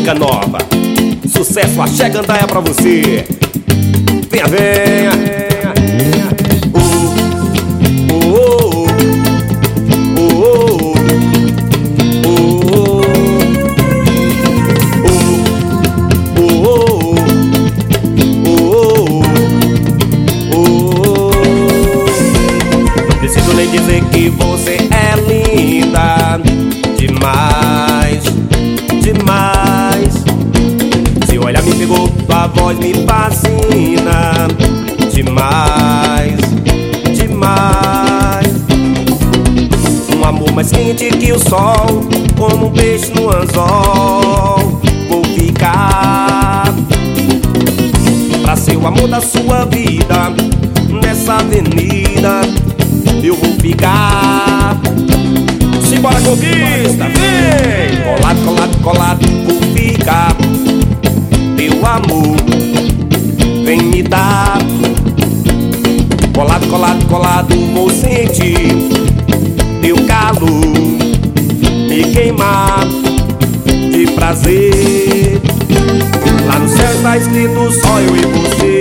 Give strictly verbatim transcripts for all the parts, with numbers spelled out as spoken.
música nova. Sucesso, axé, gandaia pra você. Venha, venha. Dizer que você é linda demais, demais. Seu olhar me pegou, tua voz me fascina demais, demais. Um amor mais quente que o sol, como um peixe no anzol. Vou ficar pra ser o amor da sua vida nessa avenida. Eu vou ficar. Simbora, conquista, vem! Colado, colado, colado, vou ficar. Teu amor vem me dar. Colado, colado, colado, vou sentir teu calor me queimar de prazer. Lá no céu está escrito só eu e você.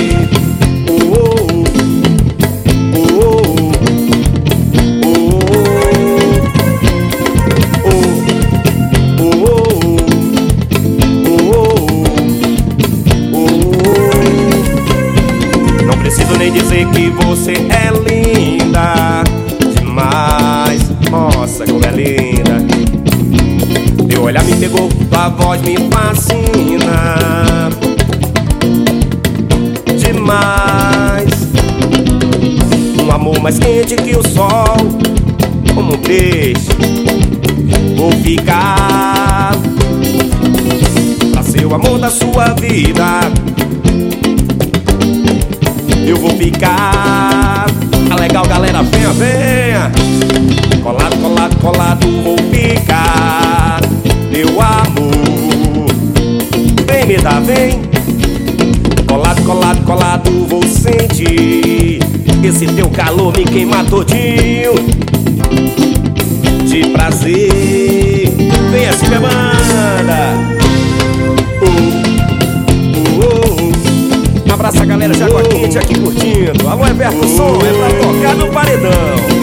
Nem dizer que você é linda demais. Nossa, como é linda. Teu olhar me pegou, tua voz me fascina demais. Um amor mais quente que o sol, como um peixe. Vou ficar pra ser o amor da sua vida. Eu vou ficar. Tá legal, galera, venha, venha. Colado, colado, colado, vou ficar. Meu amor, vem me dar, vem. Colado, colado, colado, vou sentir esse teu calor me queima todinho de prazer. Vem assim, minha banda. Abraça a galera de Água Quente aqui curtindo. Alô, Everton Som, é pra tocar no paredão.